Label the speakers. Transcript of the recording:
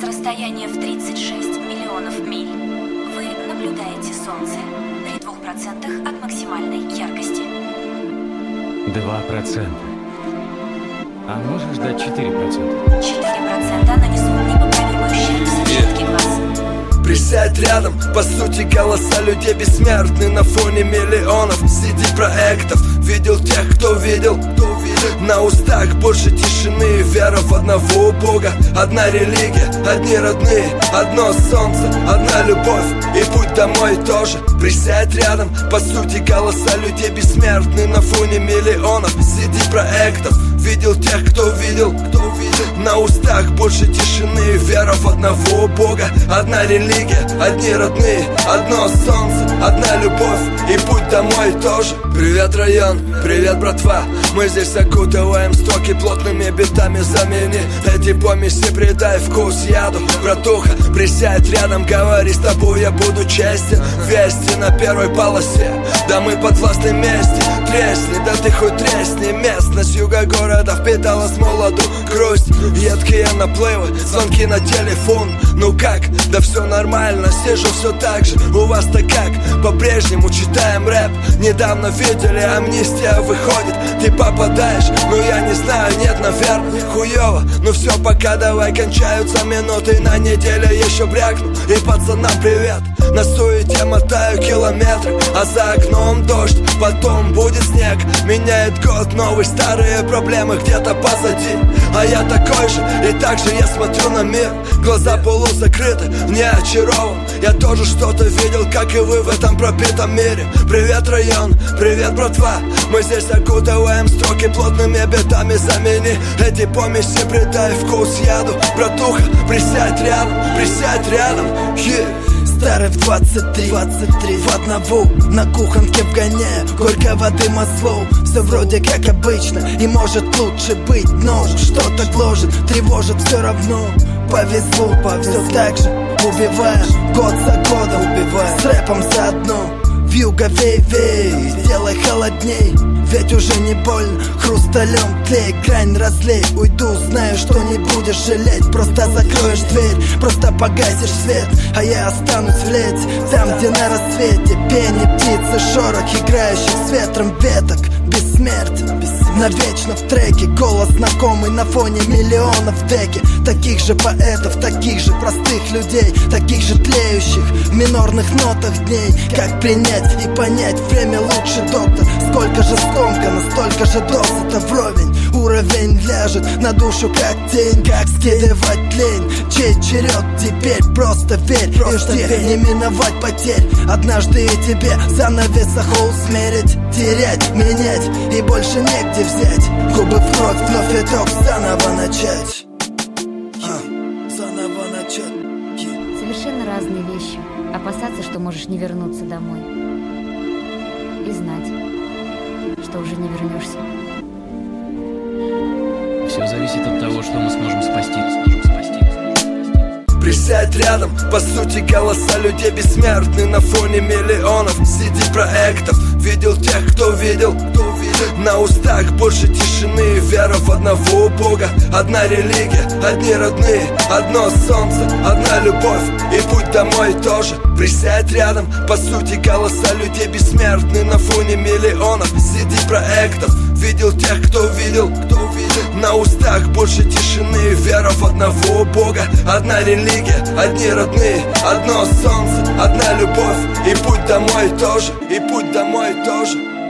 Speaker 1: С расстояния в 36 миллионов миль вы наблюдаете Солнце при 2% от максимальной яркости.
Speaker 2: 2%. А можешь дать 4%?
Speaker 1: 4% нанесут непоправимый ущерб сетчатке глаз.
Speaker 3: Присядь рядом, по сути голоса людей бессмертны на фоне миллионов CD-проектов. Видел тех, кто видел. На устах больше тишины и вера в одного Бога. Одна религия, одни родные, одно солнце, одна любовь и путь домой тоже. Присядь рядом, по сути голоса людей бессмертны на фоне миллионов CD-проектов. Видел тех, кто видел. На устах больше тишины и вера в одного Бога. Одна религия, одни родные, одно солнце, одна любовь и путь домой тоже. Привет, район, привет, братва. Мы здесь окутываем стоки плотными битами. Замени эти помеси, придай вкус яду. Братуха, присядь рядом, говори, с тобой я буду честен. Вести на первой полосе, да мы под властной мести. Тресни, да ты хоть тресни. Местность юга города впитала с молоду грусть. Едкие наплывы, звонки на телефон. Ну как? Да все нормально, сижу все так же. У вас-то как? По-прежнему читаем рэп. Недавно видели, амнистия выходит. Ты попадаешь, но я не знаю, нет, наверное, хуёво. Ну все, пока давай, кончаются минуты. На неделе еще брякну, и пацанам привет. На суете мотаю километры, а за окном дождь, потом будет снег. Меняет год, новый, старые проблемы где-то позади. А я такой же, и так же я смотрю на мир. Глаза полузакрыты, не очарован. Я тоже что-то видел, как и вы в этом пропитом мире. Привет, район, привет, братва. Мы здесь окутываем строки плотными битами. Замени эти помеси, придай вкус яду. Братуха, присядь рядом, yeah.
Speaker 4: Старый в 23 в одного на кухонке вгоняя горького дыма зло. Все вроде как обычно и может лучше быть, но что-то гложет, тревожит все равно. Повезло, все так же, убивая год за годом, с рэпом заодно. Вьюга вей-вей, сделай холодней, ведь уже не больно. Хрусталем тлей, грань разлей. Уйду, знаю, что не будешь жалеть. Просто закроешь дверь, просто погасишь свет, а я останусь в лете, там, где на рассвете пение птицы, шорох играющих с ветром веток. Бессмертен, навечно в треке. Голос знакомый на фоне миллионов в деке. Таких же поэтов, таких же простых людей, таких же тлеющих в минорных нотах дней. Как принять и понять, время лучше, доктор. Сколько же скомкано, столько же досыта вровень. Уровень ляжет на душу как тень. Как скидывать лень, чей черед теперь? Просто верь, и жди, не миновать потерь. Однажды и тебе занавес охол смерить. Терять, менять и больше негде взять. Губы в кровь, вновь итог, заново начать. Заново начать.
Speaker 5: Совершенно разные вещи. Опасаться, что можешь не вернуться домой, и знать, что уже не вернешься.
Speaker 2: Все зависит от того, что мы сможем спасти.
Speaker 3: Присядь рядом, по сути голоса людей бессмертны на фоне миллионов CD-проектов. Видел тех, кто видел. На устах больше тишины и вера в одного Бога. Одна религия, одни родные, одно солнце, одна любовь и путь домой тоже. Присядь рядом, по сути голоса людей бессмертны на фоне миллионов CD-проектов. Видел тех, кто видел. На устах больше тишины и вера в одного Бога. Одна религия, одни родные, одно солнце, одна любовь и путь домой тоже, и путь домой тоже.